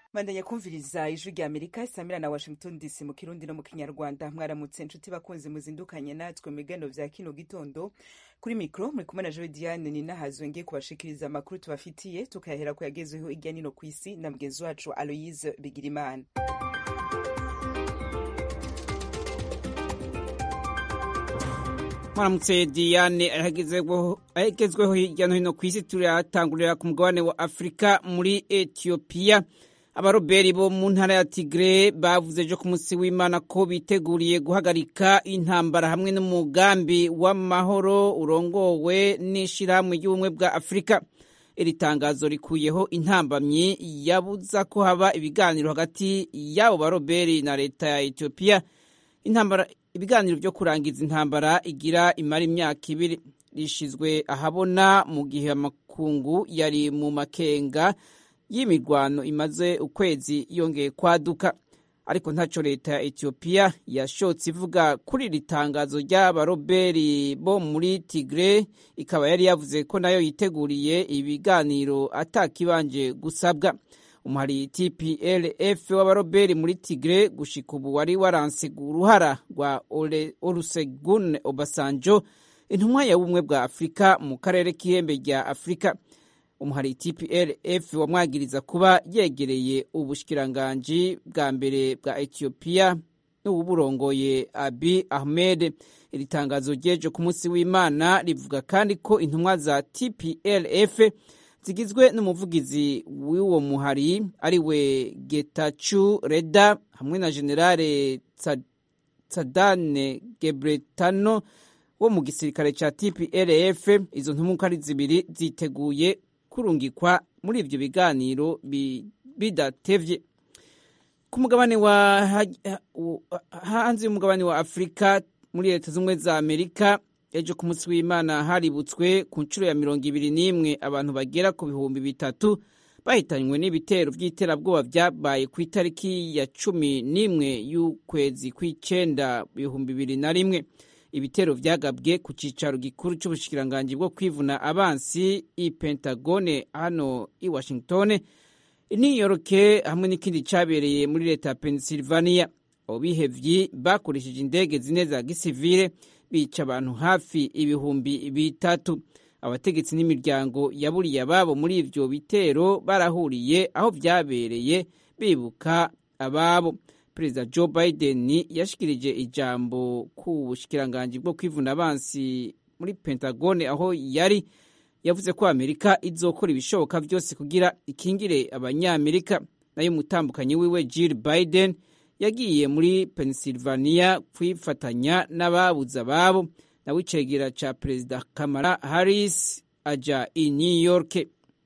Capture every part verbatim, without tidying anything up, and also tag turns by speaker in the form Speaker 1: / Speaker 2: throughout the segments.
Speaker 1: Bandanya kumviriza ijwi rya Amerika isamira na Washington D C mu Kirundi no mu Kinyarwanda. Mwaramutse nshuti bakunzi muzindukanye natwe mu bigano vya kino gitondo. Kuri mikro muri kumwe na Joy Diane ni nahazwe ngiye kubashikiriza amakuru tubafitiye tukayahera ku yagezeho irya nino kwisi na mugenzi wacu Aloise Bigirimana.
Speaker 2: Mwaramutse Diane, ahagezweho hirya no hino kwisi turatangurira ku mugabane wa Afrika muri Ethiopia. Abaroberi bo mu ntara ya Tigray bavuze ejo ku munsi w'Imana ko biteguriye guhagarika intambara hamwe n'umugambi w'amahoro urongowe n'ishirahamwe ry'ubumwe bwa Afrika. Iri tangazo rikuyeho intambamyi yabuza ko haba ibiganiro hagati y'abo baroberi na leta ya Ethiopia. Intambara ibiganiro byo kurangiza intambara igira imara imyaka ibiri rishizwe ahabona mu gihe amakungu yari mu makenga y'imirwano imaze ukwezi yongeye kwaduka, ariko ntaco leta ya Ethiopia yashotse ivuga kuri iri tangazo ry'abaroberi bo muri Tigray. Ikaba yari yavuze ko nayo yiteguriye ibiganiro atakibanje gusabwa. Umuhari T P L F w'abaroberi muri Tigray gushika ubu wari waranse uruhara rwa Olusegun Obasanjo, intumwa ya bumwe bwa Afrika mu karere k'ihembe rya Afrika. Umuhari T P L F wamwagiriza kuba yegereye ubushikiranganji bwa mbere bwa Ethiopia n'uburongoye Abiy Ahmed. Iri tangazo ryejo ku munsi w'Imana rivuga kandi ko intumwa za T P L F zigizwe n'umuvugizi w'uwo muhari ariwe Getachew Reda hamwe na generale Tsadane Gebretano wo mu gisirikare ca T P L F. Izo ntumwa ari zibiri ziteguye kurungikwa muri ivyo biganiro bidatevye. Ku mugabane wa hanze y'umugabane wa Afrika muri leta z'umwe za Amerika ejo ku munsi w'Imana haributswe ku ncuro ya mirongo ibiri n'imwe abantu bagera ku bihumbi bitatu bahitanywe n'ibitero vy'iterabwoba vyabaye ku itariki ya cumi n'imwe y'ukwezi kw'icenda ibihumbi bibiri na rimwe. Ibitero vyagabwe ku cicaro gikuru c'ubushikiranganji bwo kwivuna abansi i Pentagone hano i Washington, i New York hamwe n'ikindi cabereye muri leta ya Pennsylvania. Abo bihevyi bakoresheje indege zine za gisivile bica abantu hafi ibihumbi bitatu. Abategetsi n'imiryango yaburiye ababo muri ivyo bitero barahuriye aho vyabereye bibuka ababo. Perezida Joe Biden yashikirije ijambo ku bushikiranganji bwo kwivuna abansi muri Pentagone aho yari yavuze ko Amerika izokora ibishoboka vyose kugira ikingire abanyamerika. Nayo mutambukanyi wiwe Jill Biden yagiye muri Pennsylvania kwifatanya n'ababuza babo, na wicegera ca Perezida Kamala Harris aja i New York.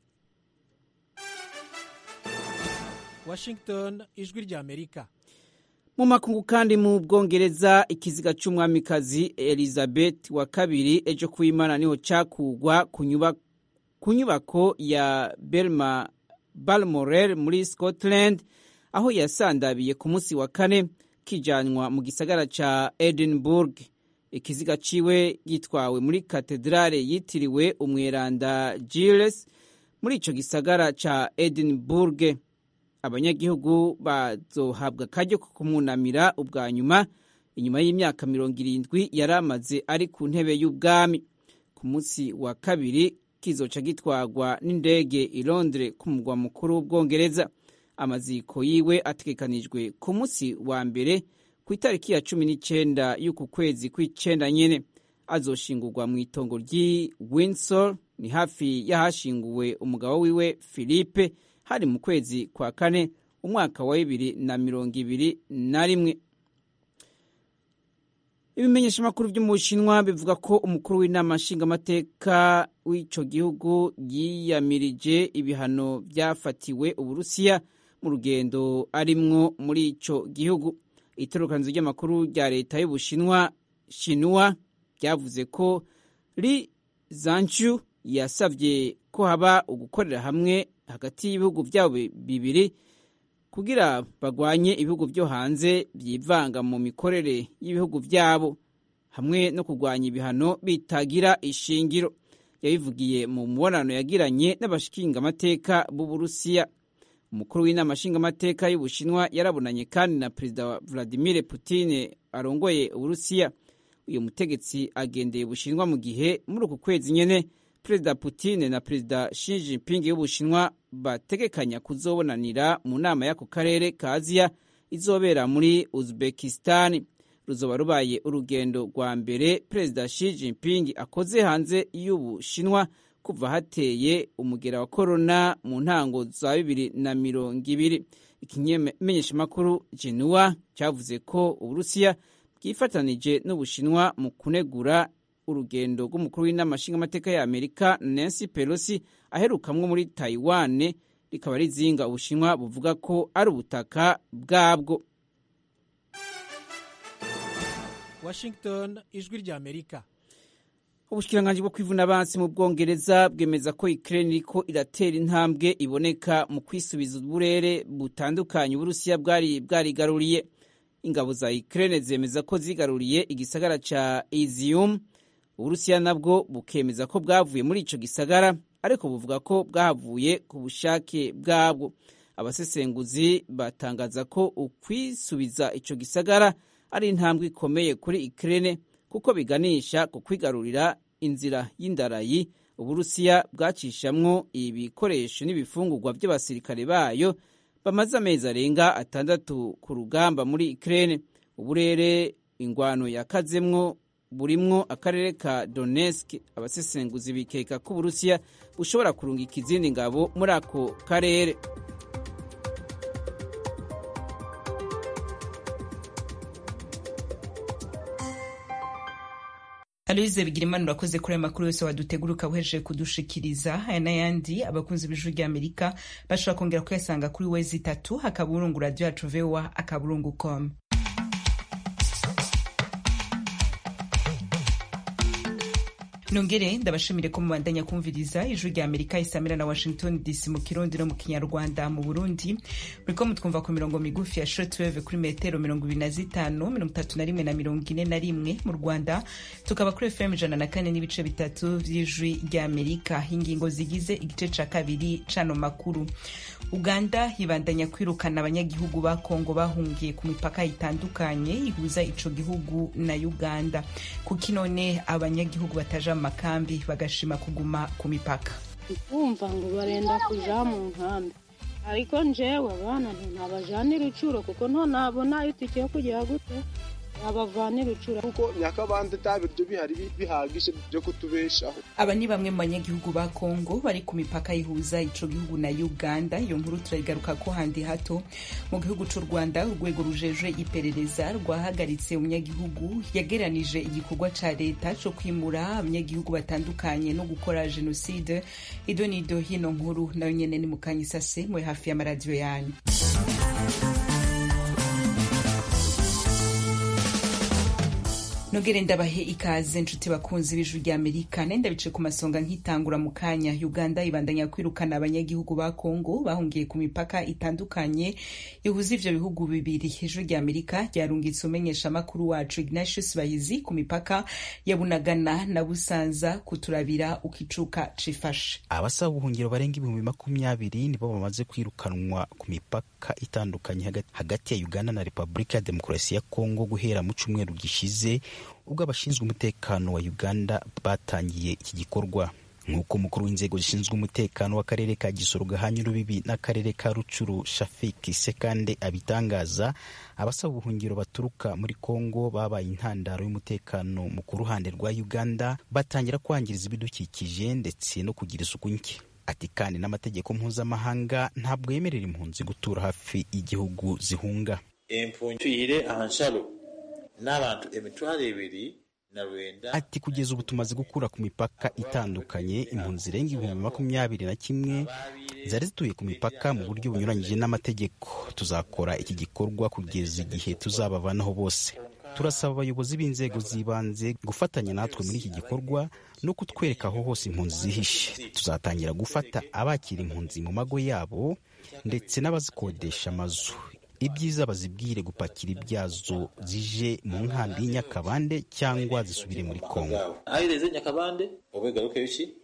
Speaker 3: Washington, ijwi rya Amerika.
Speaker 2: Mu makungu kandi mu Bwongereza ikiziga c'umwamikazi Elizabeth wa kabiri ejo kuimana niho cakugwa ku nyubako ya Belma Balmoral muri Scotland, aho yasandabiye ku munsi wa kane kijanwa mu gisagara ca Edinburgh. Ikiziga ciwe gitwawe muri katedrale yitiriwe umweranda Giles muri ico gisagara ca Edinburgh. Abanyagihugu bazohabwa akaryo ko kumunamira ubwa nyuma inyuma y'imyaka mirongo irindwi yaramaze ari ku ntebe y'ubwami. Ku munsi wa kabiri kizoca gitwagwa n'indege i Londres ku mugwa mukuru w'Ubwongereza. Amaziko yiwe ategekanijwe ku munsi wa mbere ku itariki ya cumi n'icenda y'uku kwezi kw'icenda nyene. Azoshingurwa mu itongo ry'i Windsor, ni hafi y'ahashinguwe umugabo wiwe Philippe hari mu kwezi kwa kane umwaka wa bibiri na mirongo ibiri na rimwe. Ibimenyesha makuru vyo mu Bushinwa bivuga ko umukuru w'inama nshingamateka w'ico gihugu yiyamirije ibihano vyafatiwe Uburusiya mu rugendo arimwo muri ico gihugu. Itorokanizo ry'amakuru rya leta y'Ubushinwa Shinwa ryavuze ko Li Zhanshu yasavye ko haba ugukorera hamwe hagati y'ibihugu vyabo bibiri kugira bagwanye ibihugu vyo hanze vyivanga mu mikorere y'ibihugu vyabo hamwe no kugwanya ibihano bitagira ishingiro. Yabivugiye mu mubonano yagiranye n'abashingamateka b'Uburusiya. umukuru w'inama nshingamateka y'Ubushinwa yarabonanye kandi na perezida wa Vladimir Putin arongoye Uburusiya. Uyu mutegetsi agendeye Ubushinwa mu gihe muri uku kwezi nyene perezida Putin na perezida Xi Jinping y'Ubushinwa bategekanya kuzobonanira mu nama y'ako karere ka Aziya izobera muri Uzbekistan. Ruzoba rubaye urugendo rwa mbere perezida Xi Jinping akoze hanze y'Ubushinwa kuva hateye umugera wa corona mu ntango za bibiri na mirongo ibiri. Ikimenyeshamakuru Xinhua cyavuze ko Uburusiya bwifatanije n'Ubushinwa mu kunegura urugendo rw'umukuru w'inama nshingamateka ya Amerika Nancy Pelosi aherukamwo muri Taiwan, rikaba rizinga Ubushinwa buvuga ko ari ubutaka bwabwo.
Speaker 3: Washington, ijwi rya Amerika.
Speaker 2: Ubushikiranganji bwo kwivuna abansi mu Bwongereza bwemeza ko Ukraine iriko iratera intambwe iboneka mu kwisubiza uburere butandukanye Uburusiya bwari bwarigaruriye. Ingabo za Ukraine zemeza ko zigaruriye igisagara ca Izium. Uburusiya nabwo bukemeza ko bwavuye muri ico gisagara, ariko buvuga ko bwahavuye ku bushake bwabwo. Abasesenguzi batangaza ko ukwisubiza ico gisagara ari intambwe ikomeye kuri Ukraine kuko biganisha ku kwigarurira inzira y'indarayi Uburusiya bwacishamwo ibikoresho n'ibifungurwa by'abasirikare bayo bamaze amezi arenga atandatu ku rugamba muri Ukraine. Uburere ingwano yakazemwo burimwo akarere ka Donetsk. Abasesenguzi bikeka ko Uburusiya bushobora kurungika izindi ngabo muri ako karere.
Speaker 1: Aloise Bigirimana urakoze kuri aya makuru yose waduteguruka uhejeje kudushikiriza. Aya n'ayandi abakunzi b'ijwi rya Amerika bashobora kongera kuyasanga kuri wezi itatu akaburungu radio yacu V O A akaburungu com. Nongere ndabashimire ko mubandanya kumviriza ijwi rya Amerika isamira na Washington D C mu Kirundi no mu Kinyarwanda. Mu Burundi muriko mutwumva ku mirongo migufi ya shortwave kuri metero mirongo ibiri na zitanu, mirongo itatu na rimwe na mirongo ine na rimwe. Mu Rwanda tukaba kuri F M ijana na kane n'ibice bitatu vy'ijwi rya Amerika. Ingingo zigize igice ca kabiri cano makuru. Uganda hibandanya kwirukana abanyagihugu ba Kongo bahungiye ku mipaka itandukanye ihuza ico gihugu na Uganda. Kuki none abanyagihugu bataja makambi bagashima kuguma ku mipaka?
Speaker 4: Kumva ngo barenda kuja mu nkambi, ariko njewe abana ntabajanira icuro kuko nto nabona itike yo kujya gute abavanira icuro kuko nyakabande tabiryo bihari bihagije byo kutubeshaho. Aba ni bamwe mu banyagihugu ba Kongo bari ku mipaka ihuza ico gihugu na Uganda. Iyo nkuru turayigaruka ko handi hato. Mu gihugu c'u Rwanda urwego rujejwe iperereza rwahagaritse umunyagihugu yageranije igikorwa ca leta co kwimura abanyagihugu batandukanye no gukora genocide. Idonido hino nkuru nayo nyene ni mukanyisase mwe hafi ya radio yanyu. Nogere ndabahe ikaze nshuti bakunzi b'ijwi rya Amerika. Nenda bice ku masonga nkitangura mu kanya. Uganda ibandanya kwirukana abanyagihugu ba Kongo bahungiye ku mipaka itandukanye ihuza ivyo bihugu bibiri. Ijwi rya Amerika ryarungitse umenyesha makuru wacu Ignatius Bahizi ku mipaka ya Bunagana na Busanza kuturabira ukicuka cifashe.
Speaker 5: Abasaba ubuhungiro barenga ibihumbi makumyabiri nibo bamaze kwirukanwa ku mipaka itandukanye hagati ya Uganda na Republika ya Demokarasi ya Kongo guhera mu cumweru gishize, ubwo abashinzwe umutekano wa Uganda batangiye iki gikorwa. Nk'uko umukuru w'inzego zishinzwe umutekano w'akarere ka Gisoro gahanye urubibi n'akarere ka Rucuru Shafiki Sekande abitangaza, abasaba ubuhungiro baturuka muri Kongo babaye intandaro y'umutekano mu ku ruhande rwa Uganda, batangira kwangiriza ibidukikije ndetse no kugira isuku nke. Ati kandi n'amategeko mpuzamahanga ntabwo yemerera impunzi gutura hafi y'igihugu zihunga.
Speaker 6: Impunzi ahanshalo n'abantu emitwaro ibiri na rwenda.
Speaker 5: Ati kugeza ubu tumaze gukura ku mipaka itandukanye impunzi zirenga ibihumbi makumyabiri na kimwe zari zituye ku mipaka mu buryo bunyuranyije n'amategeko. Tuzakora iki gikorwa kugeza igihe tuzabavanaho bose. Turasaba abayobozi b'inzego z'ibanze gufatanya natwe muri iki gikorwa no kutwereka aho hose impunzi zihishe. Tuzatangira gufata abakira impunzi mu mago yabo ndetse n'abazikodesha amazu. Ibyiza bazibwire gupakira ibyazo zije mu nkambi y'Nyakabande cyangwa zisubire muri Kongo.
Speaker 6: Ayireze Nyakabande obegaruke biki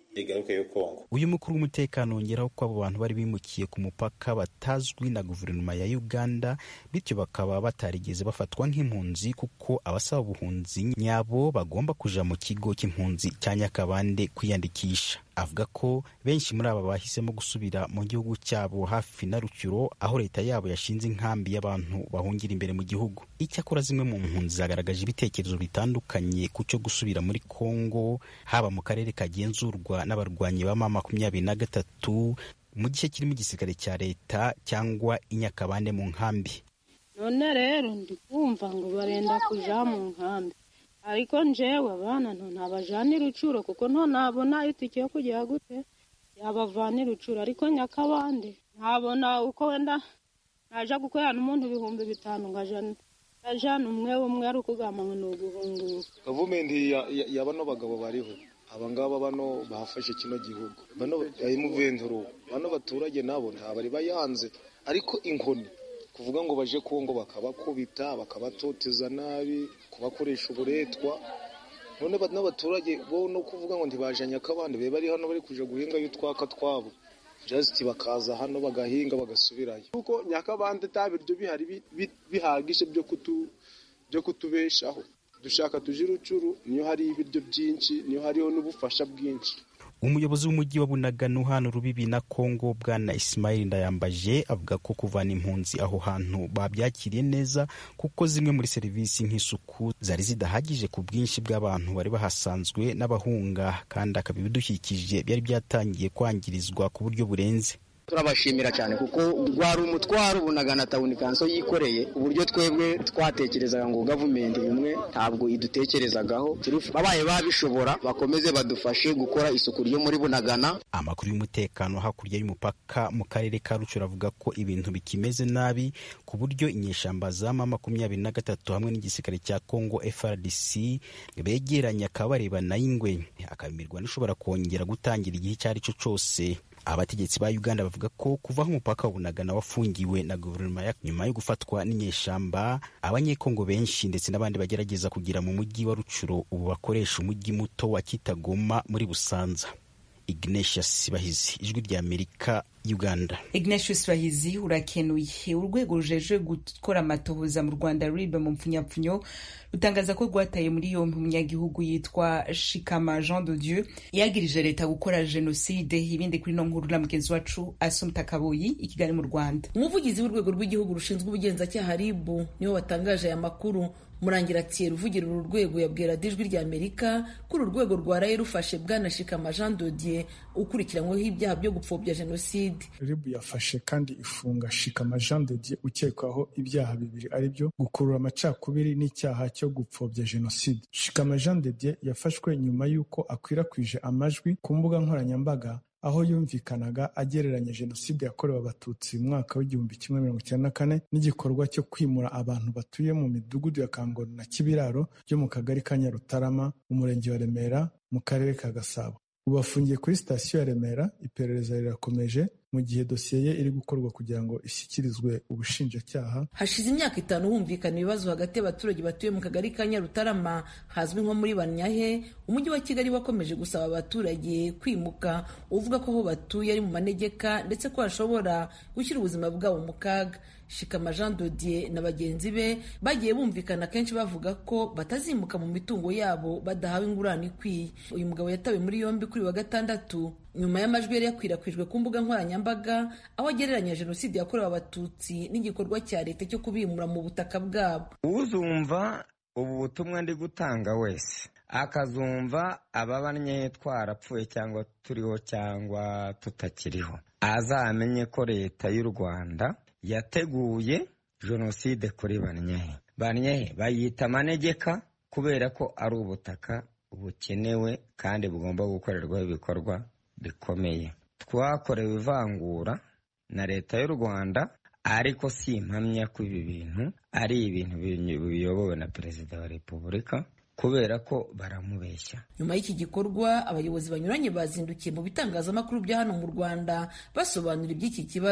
Speaker 6: igaruke yo Kongo.
Speaker 5: Uyu mukuru w'umutekano wongeraho ko abo bantu bari bimukiye ku mupaka batazwi na guverinoma ya Uganda, bityo bakaba batarigeze bafatwa nk'impunzi kuko abasaba ubuhunzi nyabo bagomba kuja mu kigo cy'impunzi cya Nyakabande kwiyandikisha. Avuga ko benshi muri aba bahisemo gusubira mu gihugu cyabo hafi na Rucyuro, aho leta yabo yashinze inkambi y'abantu bahungira imbere mu gihugu. Icyakora zimwe mu mpunzi zagaragaje ibitekerezo bitandukanye ku cyo gusubira muri Kongo, haba mu karere kagenzurwa n'abarwanyi ba mama makumyabiri na gatatu, mu gice kirimo igisirikare cya leta cyangwa inyakabande mu nkambi.
Speaker 4: None rero ndi kumva ngo barenda kuja mu nkambi, ariko njewe abana nto ntabajanira Rucyuro kuko nto nabona itike yo kujya gute yabavanira Rucyuro, ariko Nyakabande ntabona uko wenda naja gukorana umuntu ibihumbi bitanu ngajana ajana umwe umwe ari ukugama ngo nuguhunguka.
Speaker 7: Government ya bano bagabo bariho abangaba bano bafashe kino gihugu, bano ayi muvenduro, bano baturage nabo ntabari bayanze, ariko inkoni kuvuga ngo baje Kongo bakabakubita bakabatoteza nabi, kubakoresha uburetwa. None n'abaturage bo no kuvuga ngo ntibaje Nyakabande, be bari hano bari kuja guhinga y'utwaka twabo, just bakaza hano bagahinga bagasubirayo. Kuko Nyakabande tabiryo bihari bihagishe byo kutu byo kutubeshaho. Dushaka tuje Rucyuro, niyo hari ibiryo byinshi, niyo hariho n'ubufasha bwinshi.
Speaker 5: Umuyobozi w'umujyi wa Bunagana hano rubibi na Kongo, Bwana Ismail Ndayambaje, avuga ko kuvana impunzi aho hantu babyakiriye neza kuko zimwe muri serivisi nk'isuku zari zidahagije ku bwinshi bw'abantu bari bahasanzwe n'abahunga, kandi akabibidukikije byari byatangiye kwangirizwa ku buryo burenze.
Speaker 8: Turabashimira cyane kuko rwari umutwaro Bunagana Town Council yikoreye, uburyo twebwe twatekerezaga ngo government bimwe ntabwo idutekerezagaho, babaye babishobora bakomeze badufashe gukora isuku ryo muri Bunagana.
Speaker 5: Amakuru y'umutekano hakurya y'umupaka mu karere ka Rucyuro avuga ko ibintu bikimeze nabi ku buryo inyeshamba za mama makumyabiri na gatatu hamwe n'igisirikare cya Kongo F A R D C begeranya akabareba na ingwe, akabimirwa n'ishobora kongera gutangira igihe cyari cyo cyose. Abategetsi ba Uganda bavuga ko kuva aho umupaka wa Bunagana wafungiwe na guverinoma ya nyuma yo gufatwa n'inyeshamba, abanyekongo benshi ndetse n'abandi bagerageza kugira mu mujyi wa Rucyuro ubu bakoresha umujyi muto wa Kitagoma muri Busanza. Ignatius Bahizi, Ijwi rya Amerika, Uganda.
Speaker 1: Ignatius Bahizi urakenuye. Urwego rujeje gukora amatohoza mu Rwanda R I B mu mpfunyapfunyo rutangaza ko rwataye muri yombi umunyagihugu yitwa Shikama Jean de Dieu yagirije leta gukora jenoside. Ibindi kuri no nkuru na mugenzi wacu Assumpta Kaboyi i Kigali mu Rwanda.
Speaker 9: Umuvugizi w'urwego rw'igihugu rushinzwe ubugenzacyaha R I B niwe watangaje aya makuru. Murangira Thierry uvugira uru rwego yabwira Ijwi rya Amerika ko uru rwego rwaraye rufashe Bwana Shikama Jean de Dieu ukurikiranyweho ibyaha byo gupfobya jenoside.
Speaker 10: R I B yafashe kandi ifunga Shikama Jean de Dieu ukekwaho ibyaha bibiri, ari byo gukurura amacakubiri n'icyaha cyo gupfobya jenoside. Shikama Jean de Dieu yafashwe nyuma y'uko akwirakwije amajwi ku mbuga nkoranyambaga aho yumvikanaga agereranya jenoside yakorewe abatutsi mu mwaka w'igihumbi kimwe mirongo icyenda na kane n'igikorwa cyo kwimura abantu batuye mu midugudu ya Kangondo na Kibiraro byo mu kagari ka Nyarutarama mu murenge wa Remera mu karere ka Gasabo. Ubu afungiye kuri sitasiyo ya Remera, iperereza rirakomeje mu gihe dosiye ye iri gukorwa kugira ngo ishyikirizwe ubushinjacyaha.
Speaker 9: Hashize imyaka itanu humvikana ibibazo hagati y'abaturage batuye mu kagari ka Nyarutarama hazwi nko muri Banyahe. Umujyi wa Kigali wakomeje gusaba abaturage kwimuka, uvuga ko aho batuye ari mu manegeka ndetse ko hashobora gushyira ubuzima bwabo mu kaga. Shikama Jean de Dieu na bagenzi be bagiye bumvikana kenshi bavuga ko batazimuka mu mitungo yabo badahawe ingurane ikwiye. Uyu mugabo yatawe muri yombi kuri wa gatandatu nyuma y'amajwi yari yakwirakwijwe ku mbuga nkoranyambaga aho agereranya jenoside yakorewe abatutsi n'igikorwa cya leta cyo kubimura mu butaka bwabo.
Speaker 11: Uzumva ubu butumwa ndi gutanga wese akazumva ababanye twarapfuye cyangwa turiho cyangwa tutakiriho, azamenye ko leta y'u Rwanda yateguye jenoside kuri Banyahe. Banyahe bayita manegeka kubera ko ari ubutaka bukenewe kandi bugomba gukorerwaho ibikorwa bikomeye. Twakorewe ivangura na leta y'u Rwanda, ariko si impamya ko ibi bintu ari ibintu biyobowe na Perezida wa Repubulika kubera ko baramubeshya.
Speaker 9: Nyuma y'iki gikorwa abayobozi banyuranye bazindukiye mu bitangazamakuru bya hano mu Rwanda basobanura iby'iki kibazo.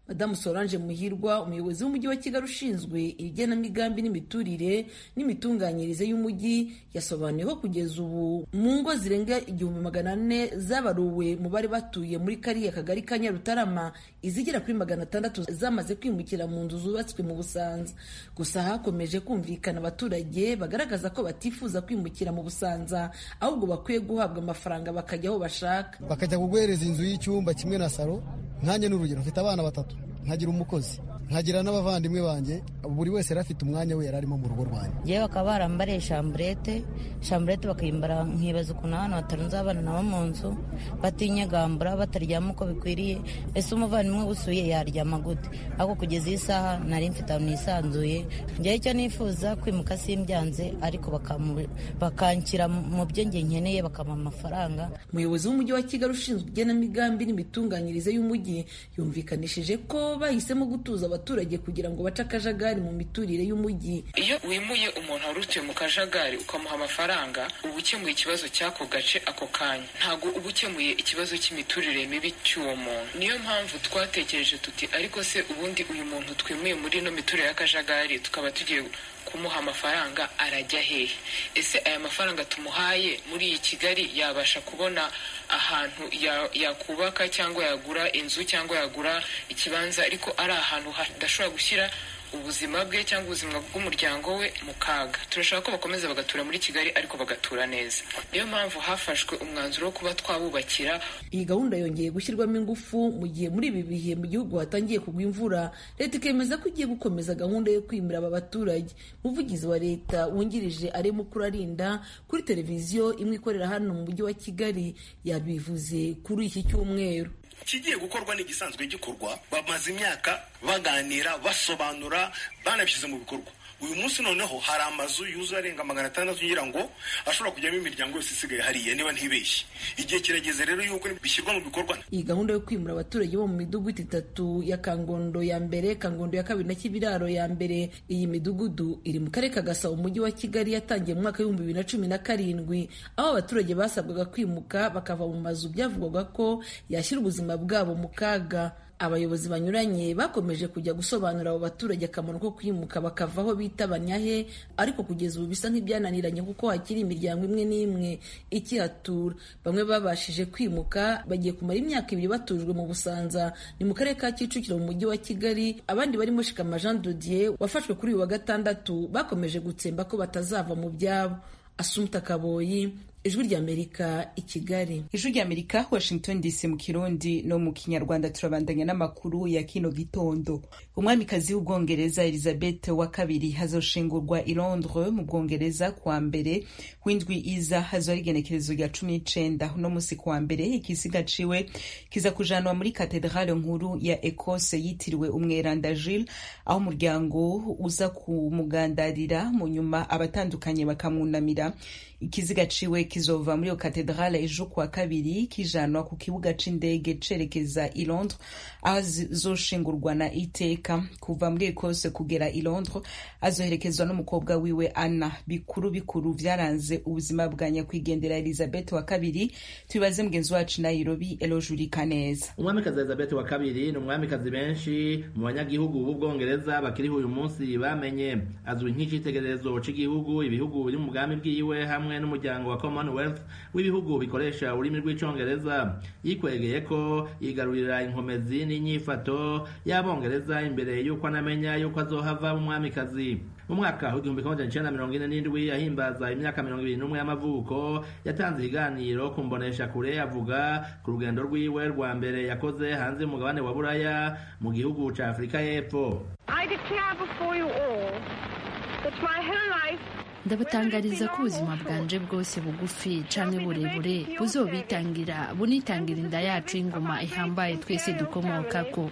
Speaker 9: Madamu Solange Muhirwa, umuyobozi w'umujyi wa Kigali ushinzwe igenamigambi n'imiturire n'imitunganyirize y'umujyi, yasobanuye ko kugeza ubu mu ngo zirenga igihumbi magana ane zabaruwe mu bari batuye muri kariya kagari ka Nyarutarama, izigera kuri magana atandatu zamaze kwimukira mu nzu zubatswe mu Busanza. Gusa hakomeje kumvikana abaturage bagaragaza ko batifuza kwimukira mu Busanza, ahubwo bakwiye guhabwa amafaranga bakajya aho bashaka,
Speaker 12: bakajya kuguhereza inzu y'icyumba kimwe na salo. Nkanjye n'urugero, mfite abana batatu, nkagira umukozi, nkagira n'abavandimwe banjye, buri wese yari afite umwanya we yari arimo mu rugo rwanjye.
Speaker 13: Yewe bakaba barambariye shamburete shamburete bakayimbara, nkibaza ukuntu abana batarunze abana nabo mu nzu batinyagambura bataryama uko bikwiriye. Ese umuvandimwe usuye yaryama gute? Ariko kugeza iyi saha nari mfite ahantu nisanzuye. Njyewe icyo nifuza kwimuka simbyanze, ariko bakanshyira mu byo njye nkeneye, bakampa amafaranga.
Speaker 9: Umuyobozi w'umujyi wa Kigali ushinzwe igenamigambi n'imitunganyirize y'umujyi yumvikanishije ko bahisemo gutuza abaturage kugira ngo bace akajagari mu miturire y'umujyi.
Speaker 14: Iyo wimuye umuntu wari utuye mu kajagari ukamuha amafaranga, uba ukemuye ikibazo cy'ako gace ako kanya, ntabwo uba ukemuye ikibazo cy'imiturire mibi cy'uwo muntu. Niyo mpamvu twatekereje tuti ariko se ubundi uyu muntu twimuye muri ino miturire y'akajagari tukaba tugiye kumuha amafaranga, arajya hehe? Ese aya mafaranga tumuhaye muri iyi Kigali yabasha kubona ahantu yakubaka cyangwa yagura inzu cyangwa yagura ikibanza, ariko ari ahantu hadashobora gushyira ubuzima bwe cyangwa ubuzima bw'umuryango we mu kaga? Turashaka ko bakomeza bagatura muri Kigali, ariko bagatura neza. Niyo mpamvu hafashwe umwanzuro wo kuba twabubakira.
Speaker 9: Iyi gahunda yongeye gushyirwamo ingufu mu gihe muri ibi bihe mu gihugu hatangiye kugwa imvura. Leta ikemeza ko igiye gukomeza gahunda yo kwimura aba baturage. Umuvugizi wa leta wungirije Alain Mukurarinda kuri televiziyo imwe ikorera hano mu mujyi wa Kigali yabivuze kuri iki cyumweru.
Speaker 15: Kigiye gukorwa n'igisanzwe gikorwa, bamaze imyaka baganira, basobanura, banabishyize mu bikorwa. Uyu munsi noneho hari amazu yuzuye arenga magana atandatu ngira ngo ashobora kujyamo imiryango yose isigaye hariya, niba ntibeshye. Igihe kirageze rero yuko bishyirwa mu bikorwa.
Speaker 9: Iyi gahunda yo kwimura abaturage bo mu midugudu itatu ya Kangondo ya mbere, Kangondo ya kabiri na Kibiraro ya mbere. Iyi midugudu iri mu karere ka Gasabo, umujyi wa Kigali, yatangiye mu mwaka w'ibihumbi bibiri na cumi na karindwi, aho abaturage basabwaga kwimuka bakava mu mazu byavugwaga ko yashyira ubuzima bwabo mu kaga. Abayobozi banyuranye bakomeje kujya gusobanurira abo baturage akamaro ko kwimuka bakava aho bita Banyahe, ariko kugeza ubu bisa nk'ibyananiranye kuko hakiri imiryango imwe n'imwe ikihatura. Bamwe babashije kwimuka bagiye kumara imyaka ibiri batujwe mu Busanza, ni mu karere ka Kicukiro mu mujyi wa Kigali. Abandi barimo Shikama Jean de Dieu wafashwe kuri uyu wa gatandatu bakomeje gutsemba ko batazava mu byabo. Asumta Kaboyi, Ijwi ry'Amerika, i Kigali.
Speaker 1: Ijwi ry'Amerika, Washington D C mu Kirundi no mu Kinyarwanda. Turabandanya n'amakuru ya kino gitondo. Umwamikazi w'Ubwongereza Elizabeth wa kabiri hazoshingurwa i Londres mu Bwongereza kuwa mbere w'indwi iza, hazo ari igenekerezo rya cumi n'icenda. Uno musi kuwa mbere ikisiga ciwe kiza kujanwa muri katedrale nkuru ya Ekose yitiriwe Umweranda Jules, aho umuryango uza kumugandarira, mu nyuma abatandukanye bakamwunamira. Ikiziga ciwe kizova muri yo katedrale ejo kuwa kabiri kijanwa ku kibuga c'indege cerekeza i Londres, aho zoshingurwa na iteka. Kuva muri Ekose kugera i Londres azoherekezwa n'umukobwa wiwe Anna. Bikuru bikuru vyaranze ubuzima bwa nyakwigendera Elizabeth wa kabiri tubibaze mugenzi wacu Nairobi, Elojuri Kaneza.
Speaker 16: Umwamikazi Elizabeth wa kabiri ni umwamikazi benshi mu banyagihugu b'Ubwongereza bakiriho uyu munsi bamenye. Azwi nk'icitegererezo c'igihugu ibihugu biri mu mugambi bwiwe hamwe n'umuryango wa Commonwealth w'ibihugu bikoresha ururimi rw'icongereza. Yikwegeye ko yigarurira inkomezi n'inyifato y'Abongereza imbere y'uko anamenya y'uko azohava umwamikazi. Mu mwaka w'igihumbi kimwe ijana mirongo ine n'indwi yahimbaza imyaka mirongo ibiri n'umwe y'amavuko, yatanze ikiganiro ku mbonesha kure avuga ku rugendo rwiwe rwa mbere yakoze hanze y'umugabane wa Buraya mu gihugu ca Afrika y'Epfo.
Speaker 17: I declare before you all that my whole life
Speaker 18: ndabatangariza ko ubuzima bwanje bwose bugufi canke burebure buzobitangira bunitangira inda yacu y'ingoma ihambaye twese dukomokako.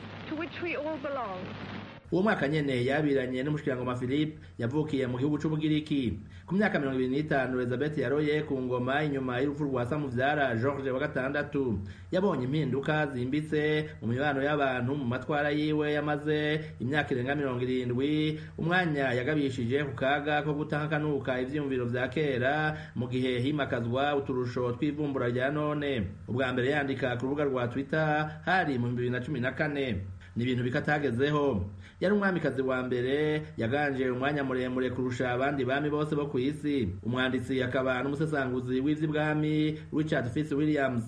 Speaker 16: Uwo mwaka nyene yabiranye n'umushikirangoma Philippe yavukiye mu gihugu c'Ubugiriki. Ku myaka mirongo ibiri n'itanu Elizabeth yaroye ku ngoma inyuma y'urupfu rwa Samuvyara George wa gatandatu. Yabonye impinduka zimbitse mu mibano y'abantu mu matwara yiwe yamaze imyaka irenga mirongo irindwi, umwanya yagabishije ku kaga ko gutahakanuka ivyiyumviro vya kera mu gihe himakazwa uturusho tw'ivumbura rya none. Ubwa mbere yandika ku rubuga rwa Twitter hari mu bibiri na cumi na kane. ni ibintu bikatagezeho. Yari umwamikazi wa mbere yaganje umwanya muremure kurusha abandi bami bose bo ku isi. Umwanditsi akaba n'umusesanguzi w'ivy'ibwami Richard Fitzwilliams.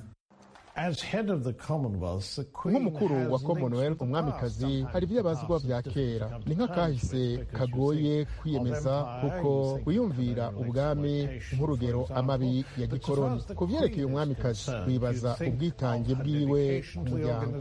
Speaker 19: nk'umukuru wa Commonwealth umwamikazi hari ibyo abazwa vya kera ni nk'akahise kagoye kwiyemeza kuko wiyumvira ubwami nk'urugero amabi ya gikoroni. ku vyerekeye umwamikazi wibaza ubwitange bwiwe ku muryango.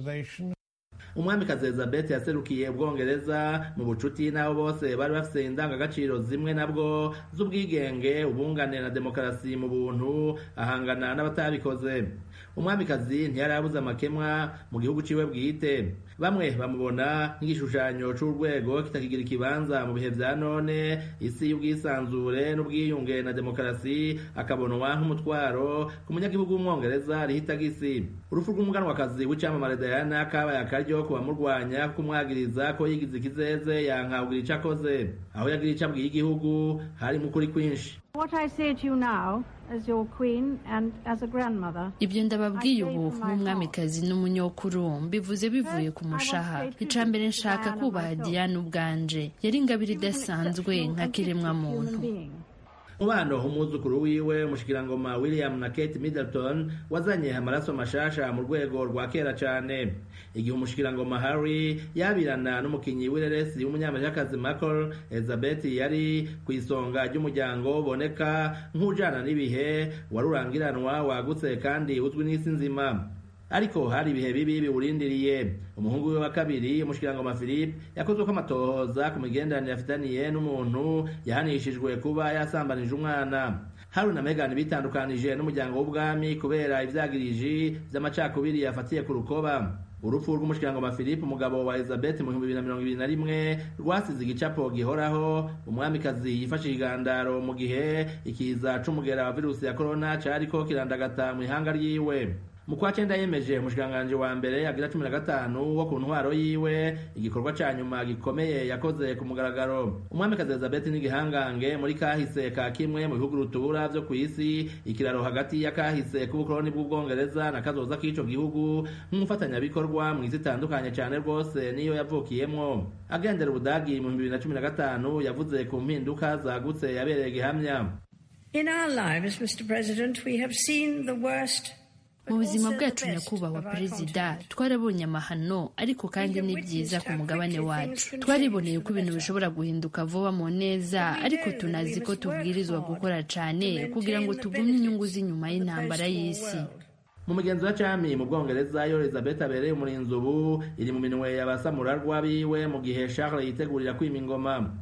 Speaker 16: Umwamikazi Elizabeth yaserukiye Ubwongereza mu bucuti n'abo bose bari bafite indangagaciro zimwe nabwo z'ubwigenge, ubungane na demokarasi mu buntu, ahangana n'abatabikoze. Umwamikazi ntiyarabuze amakemwa mu gihugu ciwe bwite. Bamwe bamubona nk'igishushanyo c'urwego kitakigira ikibanza mu bihe vya none, isi y'ubwisanzure n'ubwiyunge na demokarasi akabonwa nk'umutwaro ku munyagihugu w'umwongereza rihita gisi. Urupfu rw'umuganwakazi w'icamamare Diana kabaye akaryo ku bamurwanya kumwagiriza ko yigize ikizeze yanka kugira ico akoze. Aho yagira ico abwiye igihugu hari mu kuri kwinshi.
Speaker 17: What I say to you now as your queen and as a grandmother.
Speaker 18: Ibyo ndababwiye ubu nk'umwamikazi n'umunyokuru mbivuze bivuye ku mushaha. Ica mbere nshaka kubaha Diana ubwanje. Yari ingabire idasanzwe nka kiremwa muntu.
Speaker 16: Umubano umwuzukuru wiwe umushikirangoma William na Kate Middleton wazanye amaraso mashasha mu rwego rwa kera cane. Igihe umushikirangoma Harry yabirana n'umukinyi w'ireresi w'umunyamerikakazi Michael, Elizabeth yari ku isonga ry'umuryango boneka nk'ujana n'ibihe warurangiranwa wagutse kandi uzwi n'isi nzima. Ariko hari ibihe bibi biwurindiriye. Umuhungu we wa kabiri umushikirangoma Philip yakozwe ko amatohoza ku migenderanire afitaniye n'umuntu yahanishijwe kuba yasambanije umwana. Harry na Meghan bitandukanije n'umuryango w'ubwami kubera ivyagiriji vy'amacakubiri yafatiye ku rukoba. Urupfu rw'umushikirangoma Philip umugabo wa Elizabeth mu bihumbi bibiri na mirongo ibiri na rimwe rwasize igicapo gihoraho. Umwamikazi yifashishije igandaro mu gihe ikiza c'umugera wa virusi ya corona cariko kirandagata mu ihanga ryiwe. Mu kwa cenda yemeje umushikanganje wa mbere agira cumi na gatanu wo ku ntwaro yiwe igikorwa ca nyuma gikomeye yakoze ku mugaragaro. Umwamikazi Elizabeth n'igihangange muri kahise ka kimwe mu bihugu rutura vyo ku isi, ikiraro hagati ya kahise k'ubukoloni bw'Ubwongereza na kazoza k'ico gihugu nk'umufatanyabikorwa mu isi itandukanye cane rwose niyo yavukiyemwo. Agendera Ubudagi mu bibiri na cumi na gatanu yavuze ku mpinduka zagutse yabereye gihamya.
Speaker 20: In our lives, Mister President, we have seen the worst.
Speaker 18: Mu buzima bwacu nyakubahwa perezida twarabonye amahano ariko kandi ni byiza ku mugabane wacu. Twariboneye ko ibintu bishobora guhinduka vuba mu neza, ariko tunazi ko tubwirizwa gukora cane kugira ngo tugumye inyungu z'inyuma y'intambara y'isi.
Speaker 16: Mu mugenzi wa cami mu Bwongereza yo Elizabeth abereye umurinzi ubu iri mu minwe y'abasamurarwa biwe mu gihe Charles yitegurira kwima ingoma.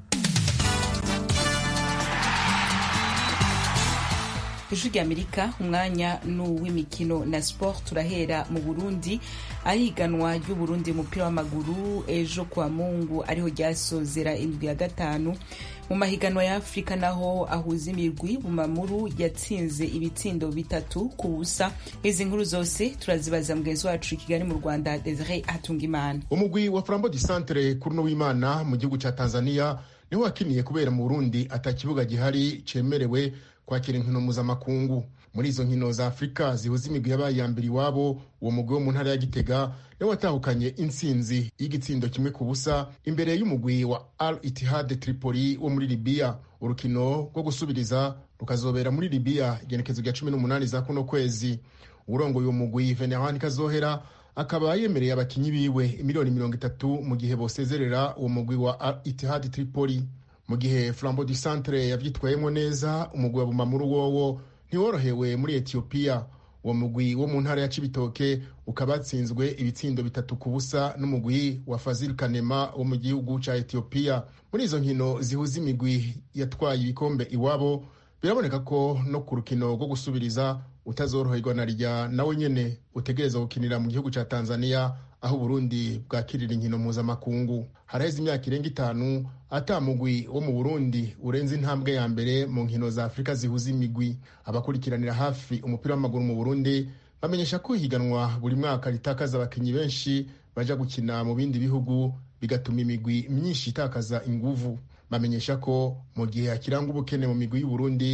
Speaker 1: Ijwi ry'Amerika umwanya n'uw'imikino na sport. Turahera mu Burundi ahiganwa ry'Uburundi umupira w'amaguru ejo kwa Mungu ariho ryasozera indwi ya gatanu mu mahiganwa ya Afrika, naho ahuza imirwi Bumamuru yatsinze ibitsindo bitatu ku busa. Izi nkuru zose turazibaza mugenzi wacu i Kigali mu Rwanda Desire Hatungimana.
Speaker 21: Umugwi wa Flambeau du Centre Kuruno w'Imana mu gihugu ca Tanzania niho wakiniye kubera mu Burundi atakibuga gihari cemerewe kwakira inkino mpuzamakungu. Muri izo nkino za Afrika zihuza imigwi yabaye ya mbere iwabo, uwo mugwi wo mu ntara ya Gitega niwe watahukanye intsinzi y'igitsindo kimwe ku busa imbere y'umugwi wa Al Ittihad Tripoli wo muri Libya. Urukino rwo gusubiriza rukazobera muri Libya igenekezo rya cumi n'umunani za kuno kwezi. Urongoye uwo mugwi Venerani Kazohera akaba yemereye abakinyi biwe miliyoni mirongo itatu mu gihe bosezerera uwo mugwi wa Al Ittihad Tripoli. Mu gihe Flambeau du Centre yavyitwayemo neza, umugwi wa Bumamuru wowo ntiworohewe muri Ethiopia. Uwo mugwi wo mu ntara ya Cibitoke ukabatsinzwe ibitsindo bitatu ku busa n'umugwi wa Fazil Kanema wo mu gihugu ca Ethiopia. Muri izo nkino zihuza imigwi yatwaye ibikombe iwabo, biraboneka ko no ku rukino rwo gusubiriza utazoroherwa na rya nawe nyene utegereza gukinira mu gihugu ca Tanzania aho Burundi bwakirira inkino mpuzamakungu. Haraheze imyaka irenga itanu ata mugwi wo mu Burundi urenze intambwe ya mbere mu nkino za Afrika zihuza imigwi. Abakurikiranira hafi umupira w'amaguru mu Burundi bamenyesha ko higanwa buri mwaka ritakaza abakinyi benshi baja gukina mu bindi bihugu, bigatuma imigwi myinshi itakaza inguvu. Bamenyesha ko mu gihe hakiranga ubukene mu migwi y'u Burundi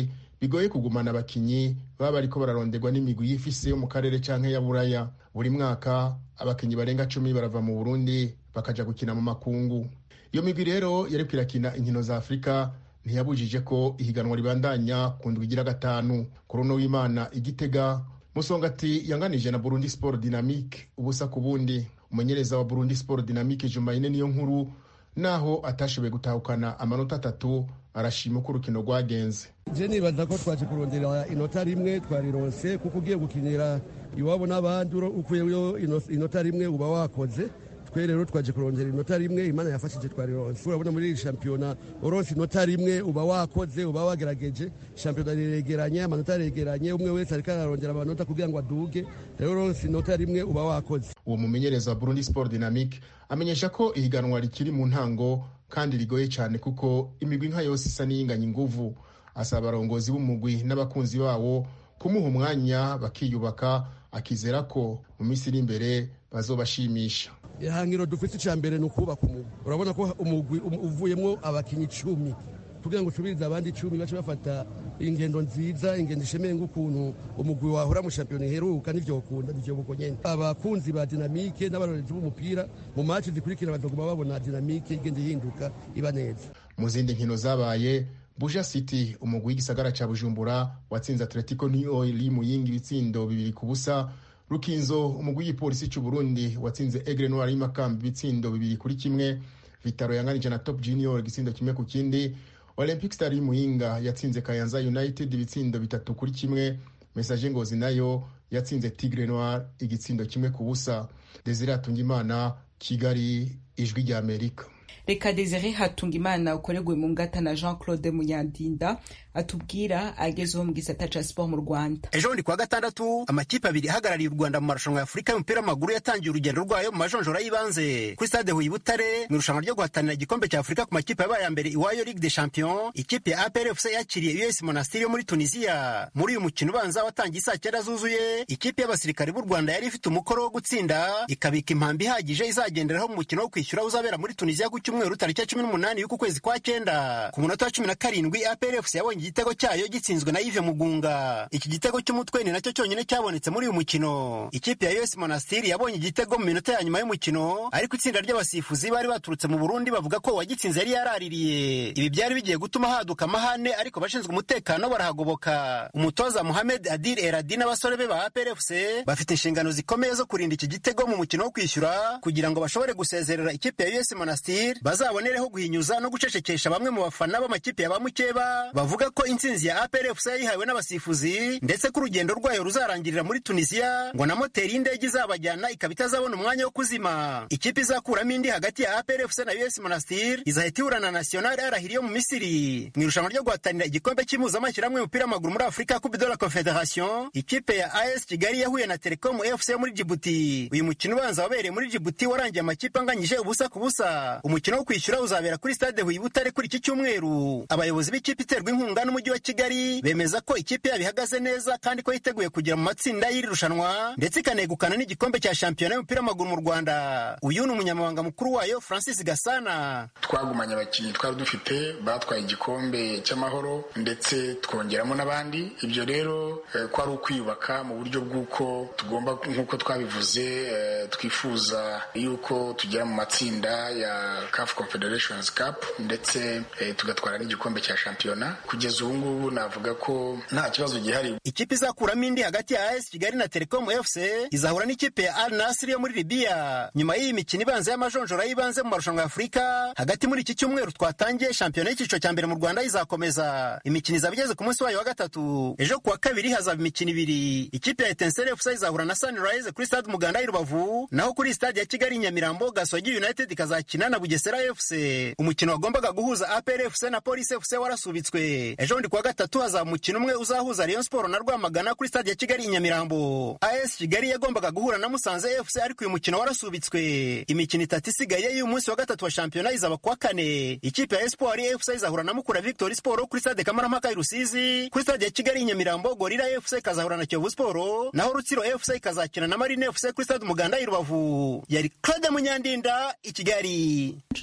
Speaker 21: bigoye kugumana abakinyi baba bariko bararonderwa n'imigwi y'ifise yo mu karere canke ya buraya. Buri mwaka abakinyi barenga cumi barava mu Burundi bakaja gukina mu makungu. Iyo migwi rero yariko irakina inkino za Afrika ntiyabujije ko ihiganwa ribandanya ku ndwi igira gatanu. Kuri uno w'Imana Igitega, Musongati yanganije na Burundi Sport Dynamique ubusa ku bundi. Umumenyereza wa Burundi Sport Dynamique Jumaine niyo nkuru naho atashoboye gutahukana amanota atatu arashima ko urukino rwagenze.
Speaker 3: Je nibaza ko twaje kurondera inota rimwe twarironse kuko ugiye gukinira iwabo n'abandi ukuyeyo inota rimwe uba wakoze. Twe rero twaje kurondera inota rimwe Imana yafashije twarironse. Urabona muri iyi shampiyona uronse inota rimwe uba wakoze uba wagerageje. Shampiyona riregeranye amanota aregeranye umwe wese ariko ararondera amanota kugira ngo aduge. Rero uronse inota rimwe uba wakoze.
Speaker 21: Uwo mumenyereza wa Burundi Sport Dynamique amenyesha ko ihiganwa rikiri mu ntango kandi rigoye cyane kuko imigwi nka yose isa n'iyinganya inguvu. Asaba abarongozi b'umugwi n'abakunzi bawo kumuha umwanya bakiyubaka, akizera ko mu minsi iri imbere bazobashimisha.
Speaker 3: Ihangiro dufite icya mbere ni ukubaka umugwi. Urabona ko umugwi uvuyemo abakinyi icumi kugira ngo usubirize abandi icumi bace bafata ingendo nziza, ingendo ishemeye nk'ukuntu umugwi wahora mu shampiyona iheruka n'ivyo ukunda n'ivyo buko nyene. Abakunzi ba Dynamique n'abarorezi b'umupira mu match zikurikira bazoguma babona Dynamique igenda ihinduka iba neza.
Speaker 21: Mu zindi nkino zabaye, Buja City umugwi w'igisagara ca Bujumbura watsinze Atletico New Oil Muyinga ibitsindo bibiri ku busa. Rukinzo umugwi w'ipolisi cy'u Burundi watsinze Aigle Noir y'Imakamba ibitsindo bibiri kuri kimwe. Vitaro yanganije na Top Junior igitsindo kimwe ku kindi. Olympic Star y'Imuyinga yatsinze Kayanza United ibitsindo bitatu kuri kimwe. Message Ngozi nayo yatsinze Tigre Noir igitsindo kimwe ku busa. Desire Hatungimana, Kigali, Ijwi rya Amerika.
Speaker 1: Reka Desire Hatungimana ukoregwe mu ngata na Jean Claude Munyandinda atubwira agezeho mu gisata ca sport mu Rwanda.
Speaker 22: Ejo bundi kwa gatandatu amakipe abiri ahagarariye u Rwanda mu marushanwa ya Afurika y'umupira w'amaguru yatangiye urugendo rwayo mu majonjora y'ibanze kuri stade Huye Butare mu irushanwa ryo guhatanira igikombe cya Afurika ku makipe yabaye mbere iwayo Ligue des Champions. Ikipe ya A P R F C yakiriye U S Monastir yo muri Tunisia. Muri uyu mukino ubanza watangiye saa cyenda zuzuye, ikipe y'abasirikare b'u Rwanda yari ifite umukoro wo gutsinda ikabika impambi ihagije izagenderaho mu mukino wo kwishyura uzabera muri Tunisia ku cyumweru tariki cumi n'umunani y'uku kwezi kwa cyenda. Ku munota wa cumi na karindwi A P R F C yabonye igitego cyayo gitsinzwe na Yves Mugunga. Iki gitego cy'umutwe ni nacyo cyonyine cyabonetse muri uyu mukino. Ikipe ya U S Monastir yabonye igitego mu minota ya nyuma y'umukino, ariko itsinda ry'abasifuzi bari baturutse mu Burundi bavuga ko uwagitsinze yari yaraririye. Ibi byari bigiye gutuma haduka amahane, ariko bashinzwe umutekano barahagoboka. Umutoza Mohamed Adil Eradi n'abasore be ba A P R F C bafite inshingano zikomeye zo kurinda iki gitego mu mukino wo kwishyura kugira ngo bashobore gusezerera ikipe ya U S Monastir, bazabonereho guhinyuza no gucecekesha bamwe mu bafana b'amakipe ya bamukeba bavuga ko intsinzi ya A P R F C yayihawe n'abasifuzi, ndetse ko urugendo rwayo ruzarangirira muri Tunisia ngo na moteri y'indege izabajyana ikaba itazabona umwanya wo kuzima. Ikipe izakuramo indi hagati ya A P R F C na U S Monastir izahita ihura na National Al Ahly yo mu Misiri mu irushanwa ryo guhatanira igikombe cy'impuzamashyirahamwe y'umupira w'amaguru muri Afurika Coupe de la Confederation. Ikipe ya A S Kigali yahuye na Telecom F C muri Djibouti. Uyu mukino ubanza wabereye muri Djibouti warangiye amakipe anganyije ubusa ku busa. Umukino wo kwishyura uzabera kuri stade Huye Butare kuri iki cyumweru. Abayobozi b'ikipe iterwa inkunga n'umujyi wa Kigali bemeza ko ikipe yabo ihagaze neza kandi ko yiteguye kugera mu matsinda y'iri rushanwa ndetse ikanegukana n'igikombe cya shampiyona y'umupira w'amaguru mu Rwanda. Uyu ni umunyamabanga mukuru wayo Francis Gasana.
Speaker 23: Twagumanye abakinnyi twari dufite batwaye igikombe cy'amahoro ndetse twongeramo n'abandi. Ibyo rero eh, ko ari ukwiyubaka mu buryo bw'uko tugomba nk'uko twabivuze eh, twifuza yuko tugera mu matsinda ya C A F Confederations Cup ndetse eh, tugatwara n'igikombe cya shampiyona. Kugeza ubu ngubu navuga ko nta kibazo gihari.
Speaker 22: Ikipe izakuramo indi hagati ya A S Kigali na Telecom F C izahura n'ikipe ya Al Nassr yo muri Libya nyuma y'iyi mikino ibanza y'amajonjora y'ibanze mu marushanwa ya Afurika. Hagati muri iki cyumweru twatangiye shampiyona y'icyiciro cya mbere mu Rwanda izakomeza. Imikino izaba igeze ku munsi wayo wa gatatu. Ejo kuwa kabiri hazaba imikino ibiri. Ikipe ya Etincelle F C izahura na Sunrise kuri stade Muganda i Rubavu, naho kuri stade ya Kigali Nyamirambo Gasogi United ikazakina na Bugesera F C. Umukino wagombaga guhuza A P R F C na Police F C warasubitswe. Ejo ndi kuwa gatatu hazaba umukino umwe uzahuza Rayon Sport na Rwamagana kuri stade ya Kigali Nyamirambo. A S Kigali yagombaga guhura na Musanze F C ariko uyu mukino warasubitswe. Imikino itatu isigaye y'uyu munsi wa gatatu wa shampiyona izaba kuwa kane. Ikipe ya Espoir F C izahura na Mukura Victory Sport kuri stade Kamarampaka i Rusizi. Kuri stade ya Kigali Nyamirambo Gorilla F C ikazahura na Kiyovu Sport, naho Rutsiro F C ikazakina na Marine F C kuri stade Muganda i Rubavu. Yari Claude Munyandinda i Kigali.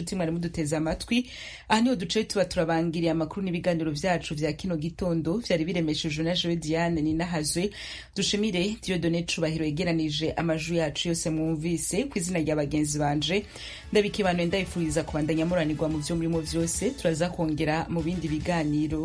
Speaker 1: nshuti mwari muduteze amatwi. Aha niho duce tuba turabangiriye amakuru n'ibiganiro vyacu vya kino gitondo vyari biremeshejwe na Jewe Diane Ninahazwe. Dushimire Dieudonné Cubahiro yegeranije amajwi yacu yose mwumvise. Kw'izina rya bagenzi banje ndabikibano ndayifuriza kubandanya muranirwa mu vyo murimo vyose. Turaza kongera mu bindi biganiro.